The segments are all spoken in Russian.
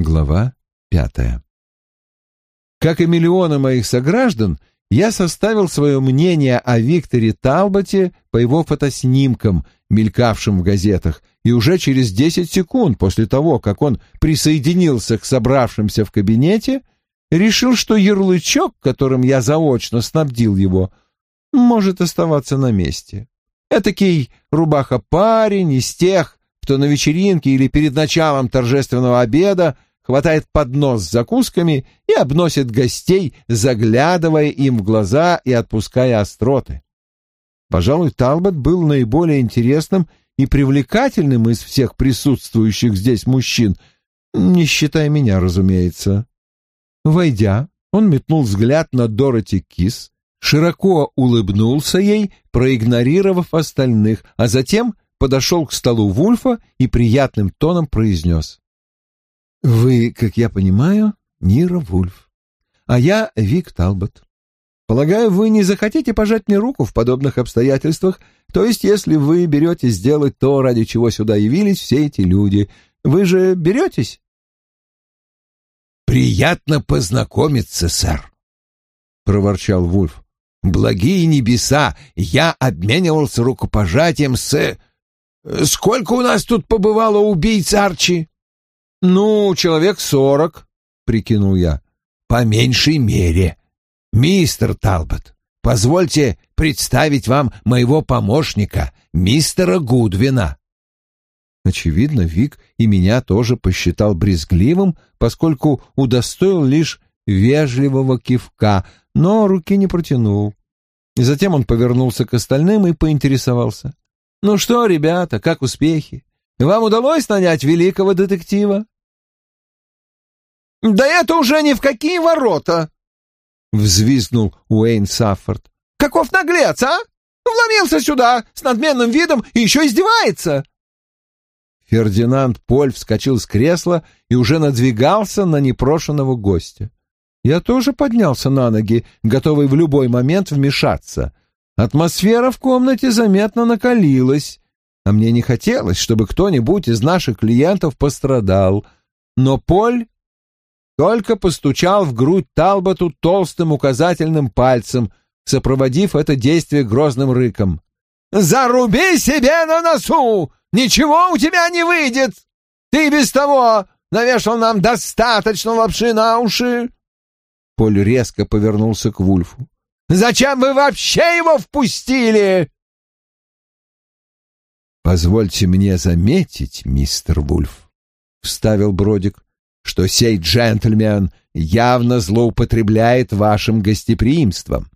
Глава 5. Как и миллионы моих сограждан, я составил свое мнение о Викторе Талботе по его фотоснимкам, мелькавшим в газетах, и уже через 10 секунд после того, как он присоединился к собравшимся в кабинете, решил, что ярлычок, которым я заочно снабдил его, может оставаться на месте. Этакий рубаха-парень из тех, кто на вечеринке или перед началом торжественного обеда хватает поднос с закусками и обносит гостей, заглядывая им в глаза и отпуская остроты. Пожалуй, Талбот был наиболее интересным и привлекательным из всех присутствующих здесь мужчин, не считая меня, разумеется. Войдя, он метнул взгляд на Дороти Кис, широко улыбнулся ей, проигнорировав остальных, а затем подошел к столу Вульфа и приятным тоном произнес: «Вы, как я понимаю, Нира Вульф, а я Вик Талбот. Полагаю, вы не захотите пожать мне руку в подобных обстоятельствах, то есть если вы беретесь сделать то, ради чего сюда явились все эти люди. Вы же беретесь?» «Приятно познакомиться, сэр», — проворчал Вульф. «Благие небеса, я обменивался рукопожатием с... Сколько у нас тут побывало убийц, Арчи?» «Ну, человек 40», — прикинул я. «По меньшей мере. Мистер Талбот, позвольте представить вам моего помощника, мистера Гудвина». Очевидно, Вик и меня тоже посчитал брезгливым, поскольку удостоил лишь вежливого кивка, но руки не протянул. И затем он повернулся к остальным и поинтересовался: «Ну что, ребята, как успехи? Вам удалось нанять великого детектива?» «Да это уже ни в какие ворота!» — взвизгнул Уэйн Саффорд. «Каков наглец, а? Вломился сюда с надменным видом и еще издевается!» Фердинанд Поль вскочил с кресла и уже надвигался на непрошенного гостя. Я тоже поднялся на ноги, готовый в любой момент вмешаться. Атмосфера в комнате заметно накалилась, а мне не хотелось, чтобы кто-нибудь из наших клиентов пострадал. Но Поль только постучал в грудь Талботу толстым указательным пальцем, сопроводив это действие грозным рыком: «Заруби себе на носу! Ничего у тебя не выйдет! Ты без того навешал нам достаточно лапши на уши!» Поль резко повернулся к Вульфу. «Зачем вы вообще его впустили?» «Позвольте мне заметить, мистер Вульф», — вставил Бродик, «что сей джентльмен явно злоупотребляет вашим гостеприимством».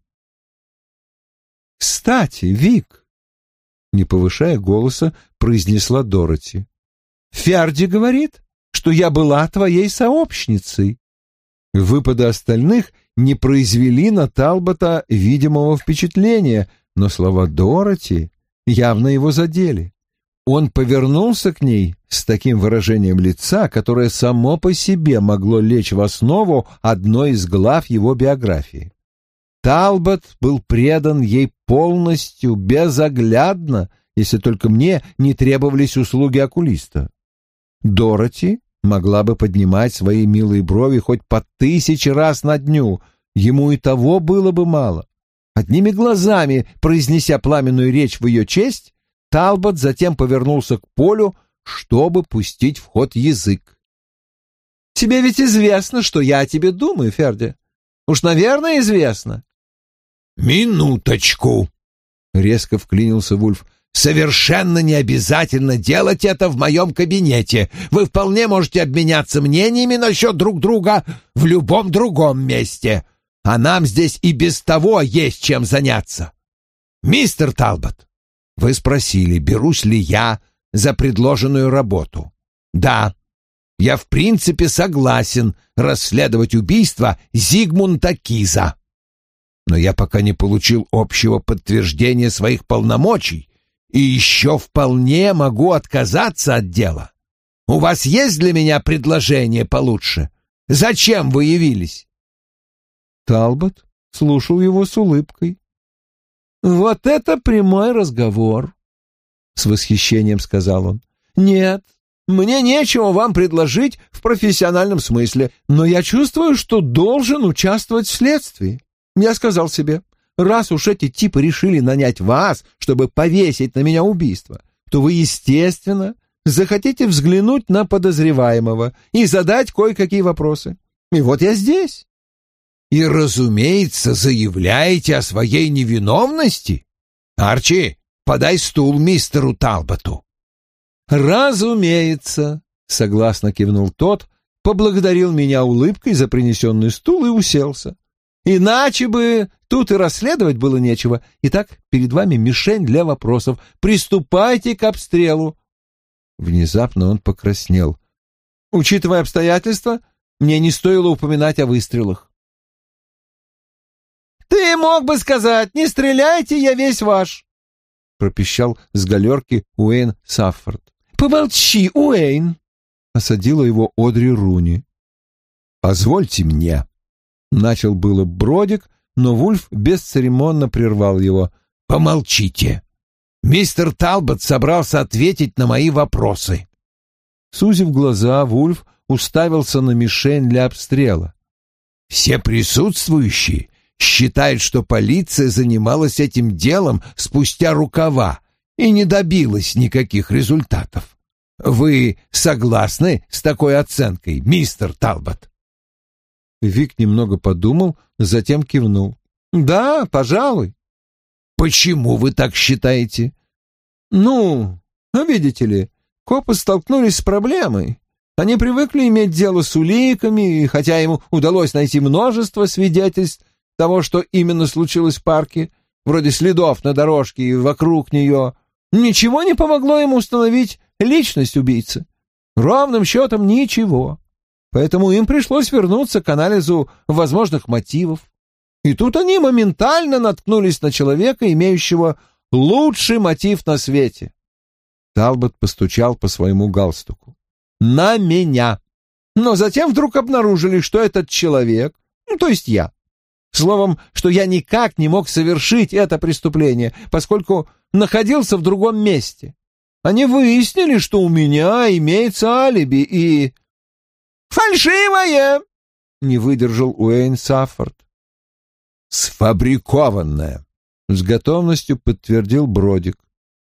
«Кстати, Вик», — не повышая голоса, произнесла Дороти, «Ферди говорит, что я была твоей сообщницей». Выпады остальных не произвели на Талбота видимого впечатления, но слова Дороти явно его задели. Он повернулся к ней с таким выражением лица, которое само по себе могло лечь в основу одной из глав его биографии. Талбот был предан ей полностью, безоглядно, если только мне не требовались услуги окулиста. Дороти могла бы поднимать свои милые брови хоть по 1000 раз на дню, ему и того было бы мало. Одними глазами, произнеся пламенную речь в ее честь, Талбот затем повернулся к Полю, чтобы пустить в ход язык. «Тебе ведь известно, что я о тебе думаю, Ферди. Уж, наверное, известно». «Минуточку!» — резко вклинился Вульф. «Совершенно не обязательно делать это в моем кабинете. Вы вполне можете обменяться мнениями насчет друг друга в любом другом месте. А нам здесь и без того есть чем заняться. Мистер Талбот, вы спросили, берусь ли я за предложенную работу. Да, я в принципе согласен расследовать убийство Зигмунда Киза. Но я пока не получил общего подтверждения своих полномочий и еще вполне могу отказаться от дела. У вас есть для меня предложение получше? Зачем вы явились?» Талбот слушал его с улыбкой. «Вот это прямой разговор», — с восхищением сказал он. «Нет, мне нечего вам предложить в профессиональном смысле, но я чувствую, что должен участвовать в следствии. Я сказал себе, раз уж эти типы решили нанять вас, чтобы повесить на меня убийство, то вы, естественно, захотите взглянуть на подозреваемого и задать кое-какие вопросы. И вот я здесь. И, разумеется, заявляете о своей невиновности? Арчи, подай стул мистеру Талботу. Разумеется, согласно кивнул тот, поблагодарил меня улыбкой за принесенный стул и уселся. Иначе бы тут и расследовать было нечего. Итак, перед вами мишень для вопросов. Приступайте к обстрелу. Внезапно он покраснел. Учитывая обстоятельства, мне не стоило упоминать о выстрелах. «Ты мог бы сказать, не стреляйте, я весь ваш», — пропищал с галерки Уэйн Саффорд. «Помолчи, Уэйн», — осадила его Одри Руни. «Позвольте мне», — начал было Бродик, но Вульф бесцеремонно прервал его. «Помолчите. Мистер Талбот собрался ответить на мои вопросы». Сузив глаза, Вульф уставился на мишень для обстрела. «Все присутствующие считают, что полиция занималась этим делом спустя рукава и не добилась никаких результатов. Вы согласны с такой оценкой, мистер Талбот?» Вик немного подумал, затем кивнул. «Да, пожалуй». «Почему вы так считаете?» «Ну, видите ли, копы столкнулись с проблемой. Они привыкли иметь дело с уликами, и хотя ему удалось найти множество свидетельств того, что именно случилось в парке, вроде следов на дорожке и вокруг нее, ничего не помогло ему установить личность убийцы. Ровным счетом ничего. Поэтому им пришлось вернуться к анализу возможных мотивов. И тут они моментально наткнулись на человека, имеющего лучший мотив на свете». Талбот постучал по своему галстуку. «На меня. Но затем вдруг обнаружили, что этот человек, то есть я, словом, что я никак не мог совершить это преступление, поскольку находился в другом месте. Они выяснили, что у меня имеется алиби и...» «Фальшивое!» — не выдержал Уэйн Саффорд. «Сфабрикованное», — с готовностью подтвердил Бродик.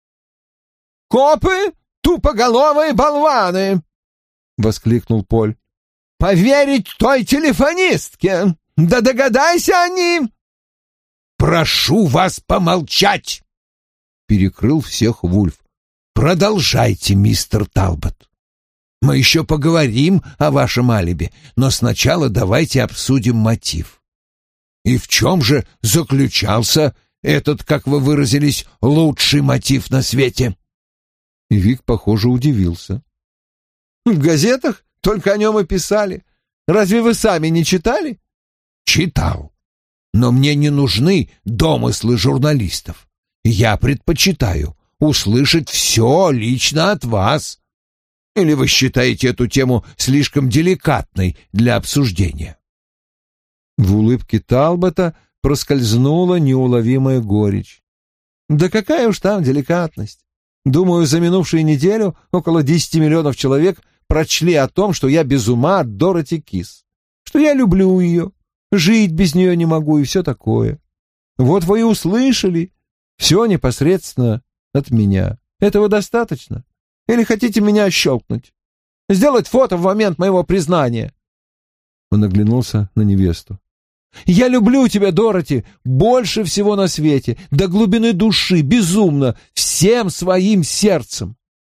«Копы — тупоголовые болваны!» — воскликнул Поль. «Поверить той телефонистке! Да догадайся они!» «Прошу вас помолчать!» — перекрыл всех Вульф. «Продолжайте, мистер Талбот. Мы еще поговорим о вашем алиби, но сначала давайте обсудим мотив. И в чем же заключался этот, как вы выразились, лучший мотив на свете?» И Вик, похоже, удивился. «В газетах только о нем и писали. Разве вы сами не читали?» «Читал. Но мне не нужны домыслы журналистов. Я предпочитаю услышать все лично от вас. Или вы считаете эту тему слишком деликатной для обсуждения?» В улыбке Талбота проскользнула неуловимая горечь. «Да какая уж там деликатность. Думаю, за минувшую неделю около 10 миллионов человек прочли о том, что я без ума от Дороти Кис, что я люблю ее, жить без нее не могу и все такое. Вот вы и услышали. Все непосредственно от меня. Этого достаточно? Или хотите меня щелкнуть? Сделать фото в момент моего признания?» Он оглянулся на невесту. «Я люблю тебя, Дороти, больше всего на свете, до глубины души, безумно, всем своим сердцем».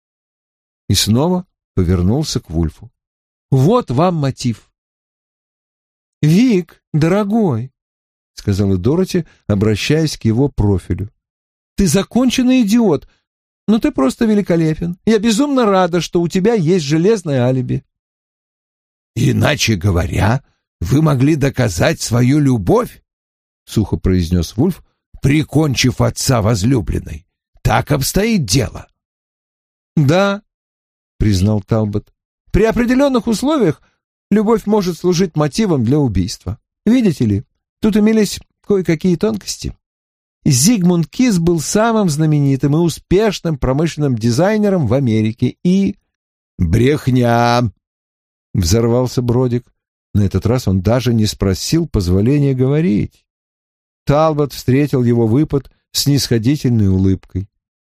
И снова повернулся к Вульфу. «Вот вам мотив». «Вик, дорогой», — сказала Дороти, обращаясь к его профилю, — «ты законченный идиот, но ты просто великолепен. Я безумно рада, что у тебя есть железное алиби». «Иначе говоря, вы могли доказать свою любовь», — сухо произнес Вульф, прикончив отца возлюбленной. «Так обстоит дело». «Да», — признал Талбот, — «при определенных условиях любовь может служить мотивом для убийства. Видите ли, тут имелись кое-какие тонкости. Зигмунд Кис был самым знаменитым и успешным промышленным дизайнером в Америке и...» «Брехня!» — взорвался Бродик. На этот раз он даже не спросил позволения говорить. Талбот встретил его выпад с снисходительной улыбкой.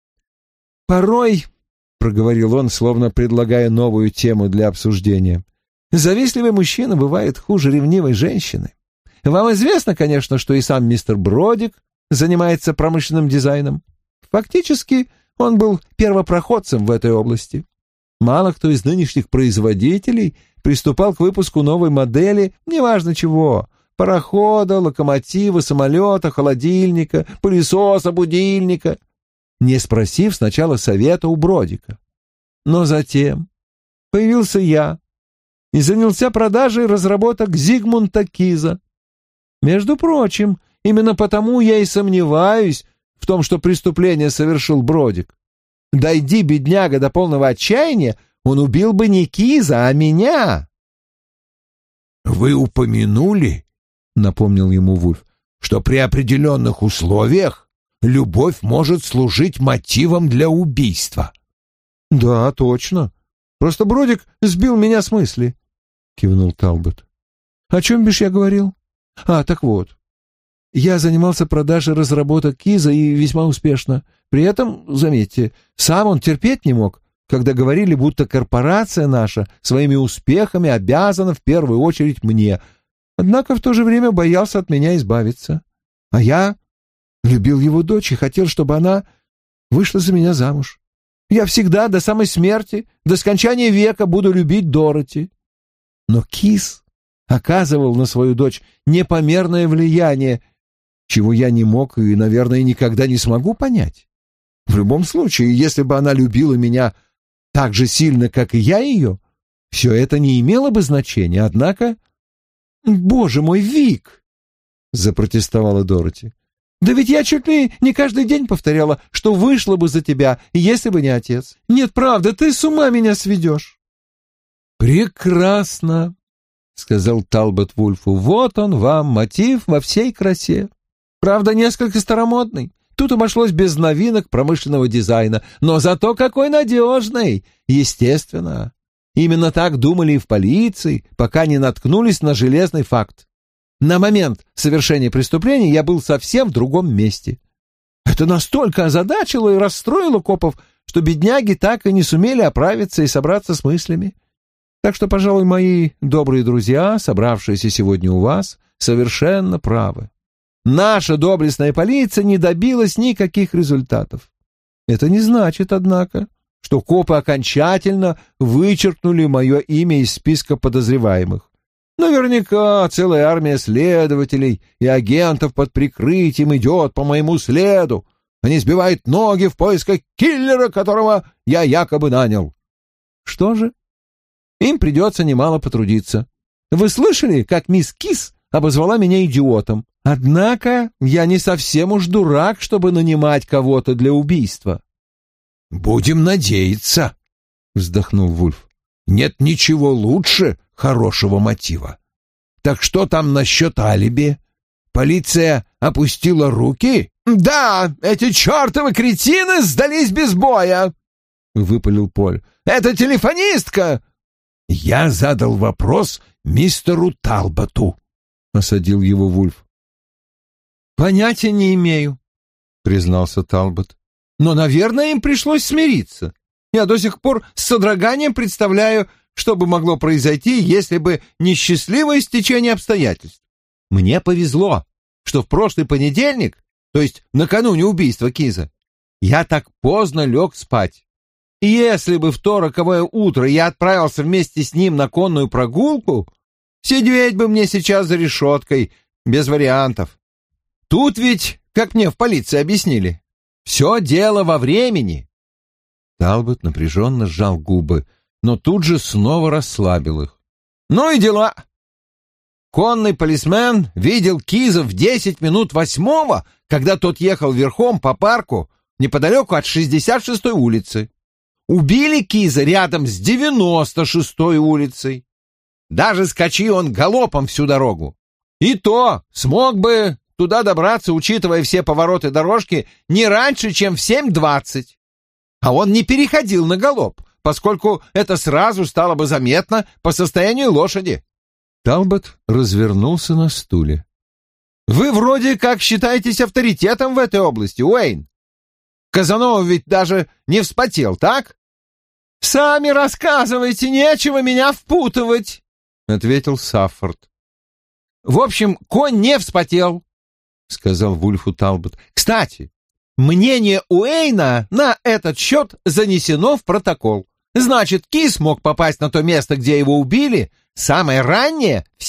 «Порой, — проговорил он, словно предлагая новую тему для обсуждения, — завистливый мужчина бывает хуже ревнивой женщины. Вам известно, конечно, что и сам мистер Бродик занимается промышленным дизайном. Фактически он был первопроходцем в этой области. Мало кто из нынешних производителей приступал к выпуску новой модели, неважно чего, парохода, локомотива, самолета, холодильника, пылесоса, будильника, не спросив сначала совета у Бродика. Но затем появился я и занялся продажей разработок Зигмунда Киза. Между прочим, именно потому я и сомневаюсь в том, что преступление совершил Бродик. Дойди, бедняга, до полного отчаяния, он убил бы не Киза, а меня. «Вы упомянули, — напомнил ему Вульф, — что при определенных условиях любовь может служить мотивом для убийства». «Да, точно. Просто Бродик сбил меня с мысли», — кивнул Талбот. «О чем бишь я говорил? Так вот. Я занимался продажей разработок Киза и весьма успешно. При этом, заметьте, сам он терпеть не мог, когда говорили, будто корпорация наша своими успехами обязана в первую очередь мне, однако в то же время боялся от меня избавиться. А я любил его дочь и хотел, чтобы она вышла за меня замуж. Я всегда, до самой смерти, до скончания века буду любить Дороти. Но Киз оказывал на свою дочь непомерное влияние, чего я не мог и, наверное, никогда не смогу понять. В любом случае, если бы она любила меня так же сильно, как и я ее, все это не имело бы значения, однако... «Боже мой, Вик!» — запротестовала Дороти. «Да ведь я чуть ли не каждый день повторяла, что вышла бы за тебя, если бы не отец. Нет, правда, ты с ума меня сведешь». «Прекрасно!» — сказал Талбот Вульфу. «Вот он вам, мотив во всей красе. Правда, несколько старомодный. Тут обошлось без новинок промышленного дизайна, но зато какой надежный! Естественно. Именно так думали и в полиции, пока не наткнулись на железный факт. На момент совершения преступления я был совсем в другом месте. Это настолько озадачило и расстроило копов, что бедняги так и не сумели оправиться и собраться с мыслями. Так что, пожалуй, мои добрые друзья, собравшиеся сегодня у вас, совершенно правы. Наша доблестная полиция не добилась никаких результатов. Это не значит, однако, что копы окончательно вычеркнули мое имя из списка подозреваемых. Наверняка целая армия следователей и агентов под прикрытием идет по моему следу. Они сбивают ноги в поисках киллера, которого я якобы нанял. Что же? Им придется немало потрудиться. Вы слышали, как мисс Кис обозвала меня идиотом? Однако я не совсем уж дурак, чтобы нанимать кого-то для убийства. «Будем надеяться», — вздохнул Вульф. «Нет ничего лучше хорошего мотива. Так что там насчет алиби? Полиция опустила руки?» «Да, эти чертовы кретины сдались без боя», — выпалил Поль. «Это телефонистка!» «Я задал вопрос мистеру Талботу», — осадил его Вульф. «Понятия не имею», — признался Талбот. «Но, наверное, им пришлось смириться. Я до сих пор с содроганием представляю, что бы могло произойти, если бы не счастливое стечение обстоятельств. Мне повезло, что в прошлый понедельник, то есть накануне убийства Киза, я так поздно лег спать. И если бы в то роковое утро я отправился вместе с ним на конную прогулку, сидеть бы мне сейчас за решеткой, без вариантов. Тут ведь, как мне в полиции объяснили, все дело во времени». Талбот напряженно сжал губы, но тут же снова расслабил их. «Ну и дела. Конный полисмен видел Киза в 10 минут 8, когда тот ехал верхом по парку неподалеку от 66-й улицы. Убили Киза рядом с 96-й улицей. Даже скачи он галопом всю дорогу. И то смог бы туда добраться, учитывая все повороты дорожки, не раньше, чем в 7:20. А он не переходил на галоп, поскольку это сразу стало бы заметно по состоянию лошади». Талбот развернулся на стуле. «Вы вроде как считаетесь авторитетом в этой области, Уэйн. Казанова ведь даже не вспотел, так?» «Сами рассказывайте, нечего меня впутывать», — ответил Саффорд. «В общем, конь не вспотел», — сказал Вульфу Талбот. «Кстати, мнение Уэйна на этот счет занесено в протокол. Значит, кис мог попасть на то место, где его убили, самое раннее в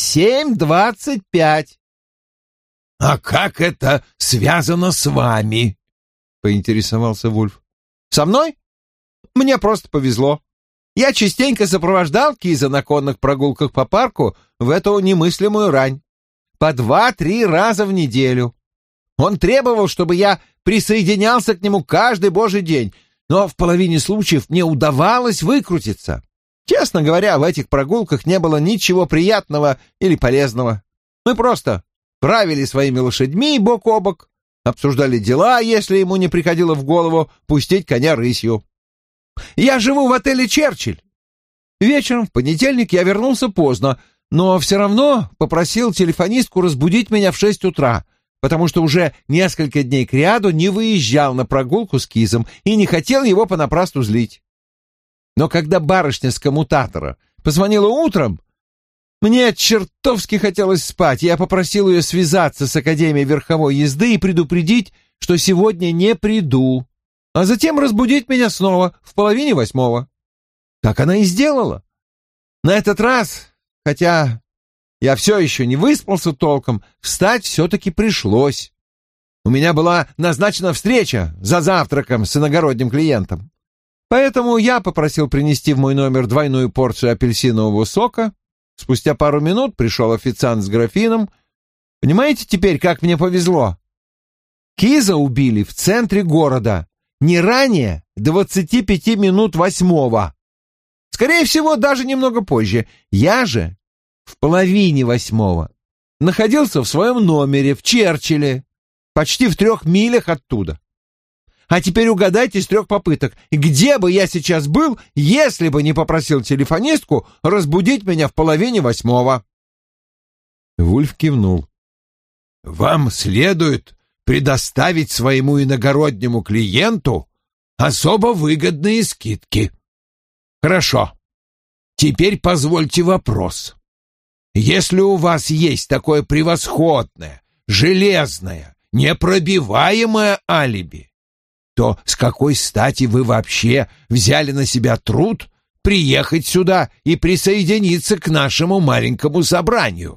7:25. «А как это связано с вами?» — поинтересовался Вульф. «Со мной? Мне просто повезло. Я частенько сопровождал Киза на конных прогулках по парку в эту немыслимую рань. По 2-3 раза в неделю. Он требовал, чтобы я присоединялся к нему каждый божий день, но в половине случаев мне удавалось выкрутиться. Честно говоря, в этих прогулках не было ничего приятного или полезного. Мы просто правили своими лошадьми бок о бок, обсуждали дела, если ему не приходило в голову пустить коня рысью. Я живу в отеле «Черчилль». Вечером в понедельник я вернулся поздно, но все равно попросил телефонистку разбудить меня в 6 утра, потому что уже несколько дней кряду не выезжал на прогулку с Кизом и не хотел его понапрасну злить. Но когда барышня с коммутатора позвонила утром, мне чертовски хотелось спать, и я попросил ее связаться с Академией верховой езды и предупредить, что сегодня не приду, а затем разбудить меня снова в 7:30. Так она и сделала. На этот раз, хотя я все еще не выспался толком, встать все-таки пришлось. У меня была назначена встреча за завтраком с иногородним клиентом. Поэтому я попросил принести в мой номер 2 порцию апельсинового сока. Спустя пару минут пришел официант с графином. Понимаете теперь, как мне повезло? Киза убили в центре города, не ранее 25 минут 8. Скорее всего, даже немного позже. Я же в 7:30 находился в своем номере в Черчилле, почти в 3 милях оттуда. А теперь угадайте с 3 попыток, где бы я сейчас был, если бы не попросил телефонистку разбудить меня в 7:30. Вульф кивнул. «Вам следует предоставить своему иногороднему клиенту особо выгодные скидки. Хорошо. Теперь позвольте вопрос. Если у вас есть такое превосходное, железное, непробиваемое алиби, то с какой стати вы вообще взяли на себя труд приехать сюда и присоединиться к нашему маленькому собранию?»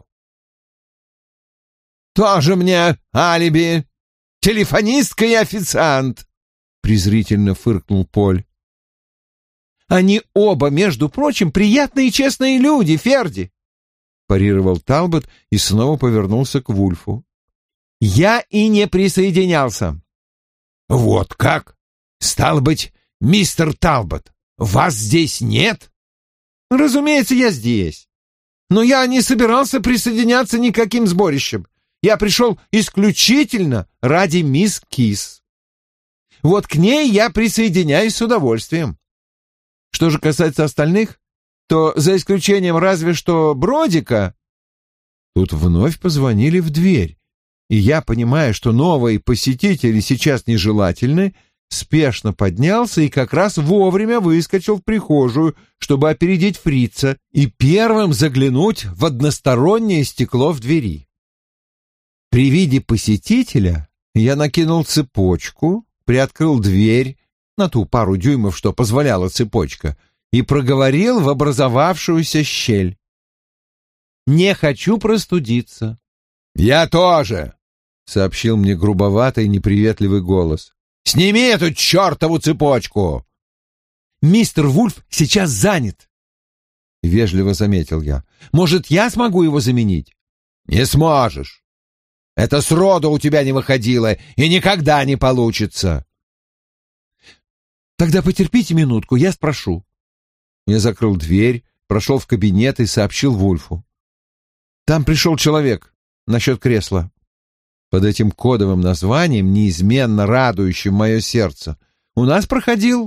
«Тоже мне алиби. Телефонистка и официант», — презрительно фыркнул Поль. «Они оба, между прочим, приятные и честные люди, Ферди», — парировал Талбот и снова повернулся к Вульфу. «Я и не присоединялся». «Вот как? Стало быть, мистер Талбот, вас здесь нет?» «Разумеется, я здесь. Но я не собирался присоединяться ни к каким сборищам. Я пришел исключительно ради мисс Кис. Вот к ней я присоединяюсь с удовольствием. Что же касается остальных, то за исключением разве что Бродика...» Тут вновь позвонили в дверь, и я, понимая, что новые посетители сейчас нежелательны, спешно поднялся и как раз вовремя выскочил в прихожую, чтобы опередить фрица и первым заглянуть в одностороннее стекло в двери. При виде посетителя я накинул цепочку, приоткрыл дверь на ту пару дюймов, что позволяла цепочка, и проговорил в образовавшуюся щель: «Не хочу простудиться». «Я тоже», — сообщил мне грубоватый неприветливый голос. «Сними эту чертову цепочку!» «Мистер Вульф сейчас занят», — вежливо заметил я. «Может, я смогу его заменить?» «Не сможешь. Это сроду у тебя не выходило и никогда не получится». «Тогда потерпите минутку, я спрошу». Я закрыл дверь, прошел в кабинет и сообщил Вульфу. «Там пришел человек насчет кресла». Под этим кодовым названием, неизменно радующим мое сердце, у нас проходил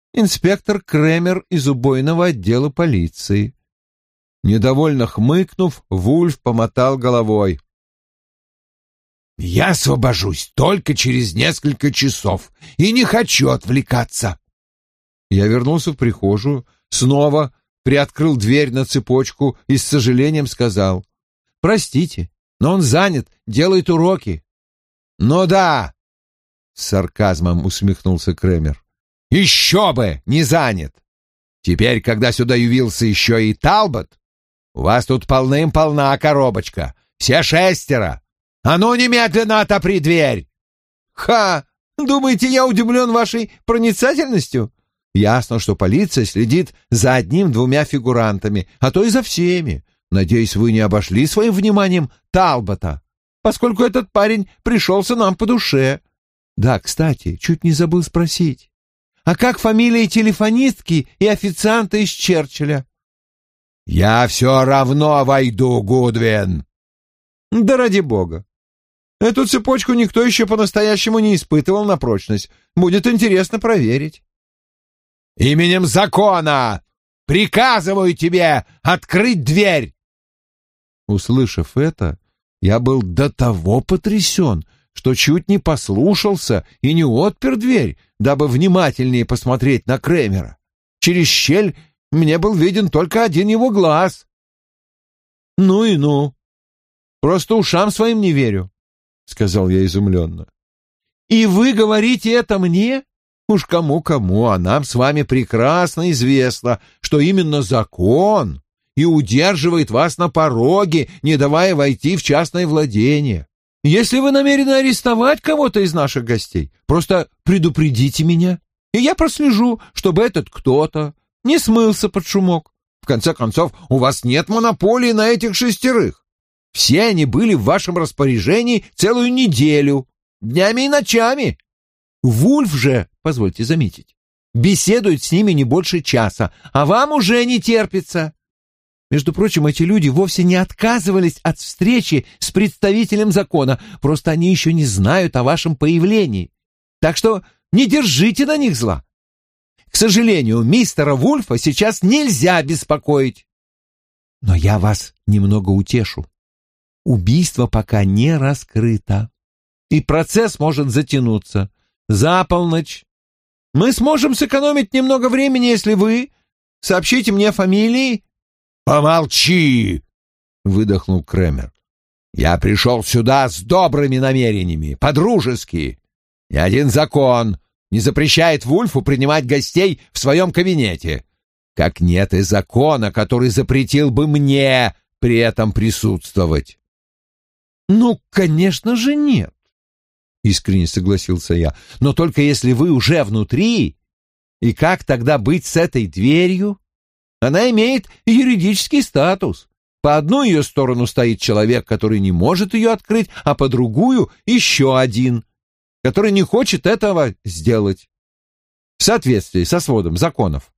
инспектор Кремер из убойного отдела полиции». Недовольно хмыкнув, Вульф помотал головой. «Я освобожусь только через несколько часов и не хочу отвлекаться». Я вернулся в прихожую, снова приоткрыл дверь на цепочку и с сожалением сказал: «Простите, но он занят, делает уроки». «Ну да», — с сарказмом усмехнулся Кремер. «Еще бы не занят. Теперь, когда сюда явился еще и Талбот, у вас тут полным-полна коробочка. Все 6. А ну немедленно отопри дверь!» «Ха! Думаете, я удивлен вашей проницательностью? Ясно, что полиция следит за 1-2 фигурантами, а то и за всеми. Надеюсь, вы не обошли своим вниманием Талбота, поскольку этот парень пришелся нам по душе. Да, кстати, чуть не забыл спросить. А как фамилии телефонистки и официанта из Черчилля?» «Я все равно войду, Гудвин». «Да ради бога. Эту цепочку никто еще по-настоящему не испытывал на прочность. Будет интересно проверить». «Именем закона приказываю тебе открыть дверь!» Услышав это, я был до того потрясен, что чуть не послушался и не отпер дверь, дабы внимательнее посмотреть на Кремера. Через щель мне был виден только один его глаз. «Ну и ну! Просто ушам своим не верю», — сказал я изумленно. «И вы говорите это мне? Уж кому-кому, а нам с вами прекрасно известно, что именно закон и удерживает вас на пороге, не давая войти в частное владение. Если вы намерены арестовать кого-то из наших гостей, просто предупредите меня, и я прослежу, чтобы этот кто-то не смылся под шумок. В конце концов, у вас нет монополии на этих 6. Все они были в вашем распоряжении целую неделю, днями и ночами. Вульф же, позвольте заметить, беседует с ними не больше часа, а вам уже не терпится. Между прочим, эти люди вовсе не отказывались от встречи с представителем закона, просто они еще не знают о вашем появлении. Так что не держите на них зла. К сожалению, мистера Вульфа сейчас нельзя беспокоить. Но я вас немного утешу. Убийство пока не раскрыто, и процесс может затянуться. За полночь мы сможем сэкономить немного времени, если вы сообщите мне фамилии». «Помолчи!» — выдохнул Кремер. «Я пришел сюда с добрыми намерениями, по-дружески. Ни один закон не запрещает Вульфу принимать гостей в своем кабинете, как нет и закона, который запретил бы мне при этом присутствовать». «Ну, конечно же, нет», — искренне согласился я. «Но только если вы уже внутри. И как тогда быть с этой дверью? Она имеет юридический статус. По одну ее сторону стоит человек, который не может ее открыть, а по другую еще один, который не хочет этого сделать. В соответствии со сводом законов».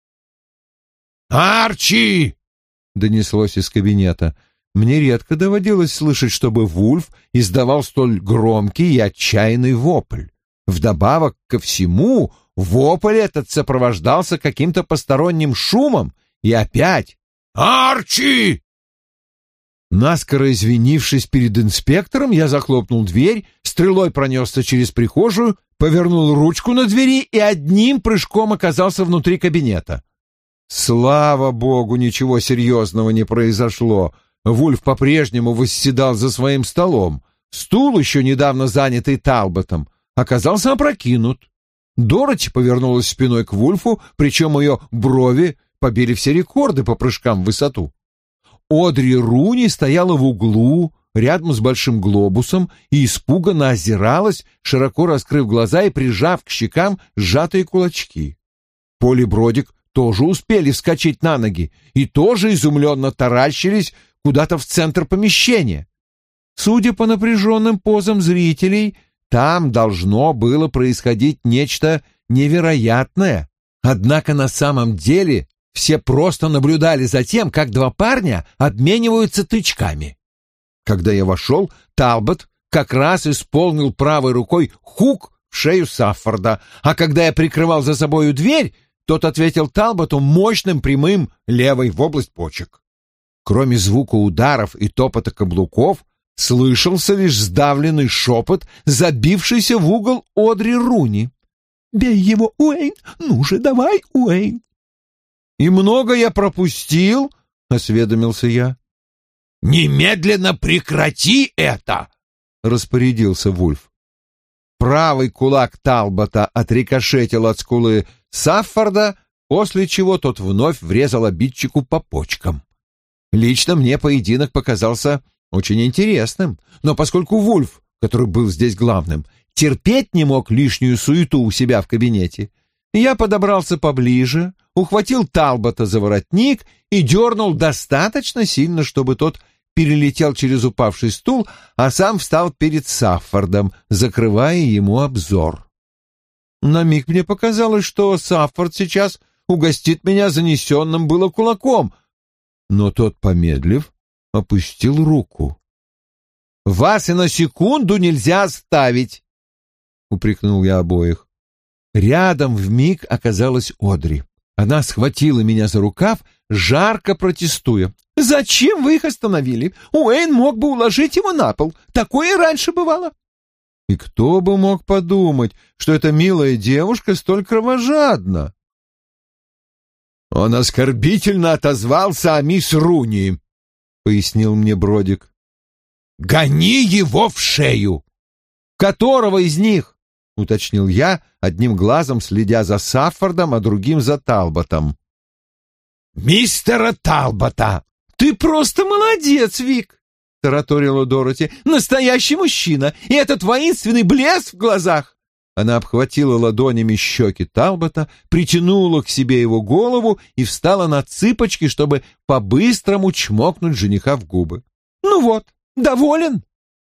«Арчи!» — донеслось из кабинета. Мне редко доводилось слышать, чтобы Вульф издавал столь громкий и отчаянный вопль. Вдобавок ко всему, вопль этот сопровождался каким-то посторонним шумом, и опять «Арчи!» Наскоро извинившись перед инспектором, я захлопнул дверь, стрелой пронесся через прихожую, повернул ручку на двери и одним прыжком оказался внутри кабинета. Слава богу, ничего серьезного не произошло. Вульф по-прежнему восседал за своим столом. Стул, еще недавно занятый Талботом, оказался опрокинут. Дороти повернулась спиной к Вульфу, причем ее брови побили все рекорды по прыжкам в высоту. Одри Руни стояла в углу, рядом с большим глобусом, и испуганно озиралась, широко раскрыв глаза и прижав к щекам сжатые кулачки. Пол и Бродик тоже успели вскочить на ноги и тоже изумленно таращились куда-то в центр помещения. Судя по напряженным позам зрителей, там должно было происходить нечто невероятное. Однако на самом деле все просто наблюдали за тем, как два парня обмениваются тычками. Когда я вошел, Талбот как раз исполнил правой рукой хук в шею Саффорда, а когда я прикрывал за собою дверь, тот ответил Талботу мощным прямым левой в область почек. Кроме звука ударов и топота каблуков, слышался лишь сдавленный шепот, забившийся в угол Одри Руни. «Бей его, Уэйн! Ну же, давай, Уэйн!» «И много я пропустил?» — осведомился я. «Немедленно прекрати это!» — распорядился Вульф. Правый кулак Талбота отрикошетил от скулы Саффорда, после чего тот вновь врезал обидчику по почкам. Лично мне поединок показался очень интересным, но поскольку Вульф, который был здесь главным, терпеть не мог лишнюю суету у себя в кабинете, я подобрался поближе, ухватил Талбота за воротник и дернул достаточно сильно, чтобы тот перелетел через упавший стул, а сам встал перед Саффордом, закрывая ему обзор. На миг мне показалось, что Саффорд сейчас угостит меня занесенным было кулаком, но тот, помедлив, опустил руку. «Вас и на секунду нельзя оставить!» — упрекнул я обоих. Рядом вмиг оказалась Одри. Она схватила меня за рукав, жарко протестуя. «Зачем вы их остановили? Уэйн мог бы уложить его на пол. Такое и раньше бывало». И кто бы мог подумать, что эта милая девушка столь кровожадна? «Он оскорбительно отозвался о мисс Руни», — пояснил мне Бродик. «Гони его в шею!» «Которого из них?» — уточнил я, одним глазом следя за Саффордом, а другим за Талботом. «Мистера Талбота!» «Ты просто молодец, Вик!» — тараторила Дороти. «Настоящий мужчина! И этот воинственный блеск в глазах!» Она обхватила ладонями щеки Талбота, притянула к себе его голову и встала на цыпочки, чтобы по-быстрому чмокнуть жениха в губы. «Ну вот, доволен?»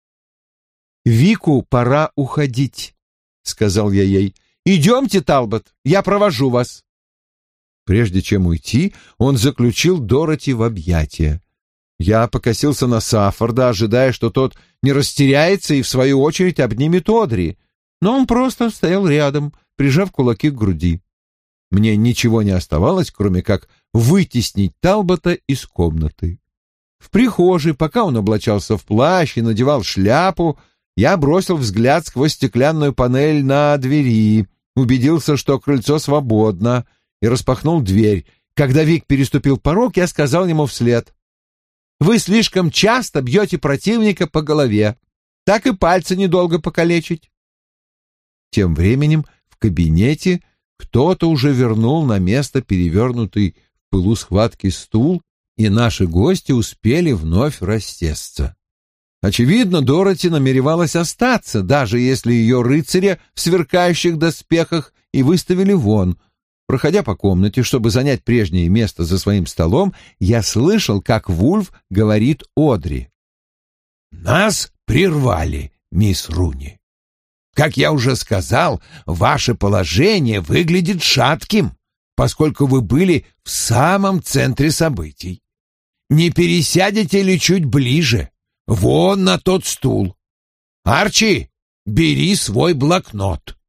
«Вику пора уходить», — сказал я ей. «Идемте, Талбот, я провожу вас». Прежде чем уйти, он заключил Дороти в объятия. Я покосился на Саффорда, ожидая, что тот не растеряется и, в свою очередь, обнимет Одри, но он просто стоял рядом, прижав кулаки к груди. Мне ничего не оставалось, кроме как вытеснить Талбота из комнаты. В прихожей, пока он облачался в плащ и надевал шляпу, я бросил взгляд сквозь стеклянную панель на двери, убедился, что крыльцо свободно, и распахнул дверь. Когда Вик переступил порог, я сказал ему вслед: «Вы слишком часто бьете противника по голове. Так и пальцы недолго покалечить». Тем временем в кабинете кто-то уже вернул на место перевернутый в пылу схватки стул, и наши гости успели вновь рассесться. Очевидно, Дороти намеревалась остаться, даже если ее рыцаря в сверкающих доспехах и выставили вон. Проходя по комнате, чтобы занять прежнее место за своим столом, я слышал, как Вульф говорит Одри. «Нас прервали, мисс Руни. Как я уже сказал, ваше положение выглядит шатким, поскольку вы были в самом центре событий. Не пересядете ли чуть ближе? Вон на тот стул. Арчи, бери свой блокнот».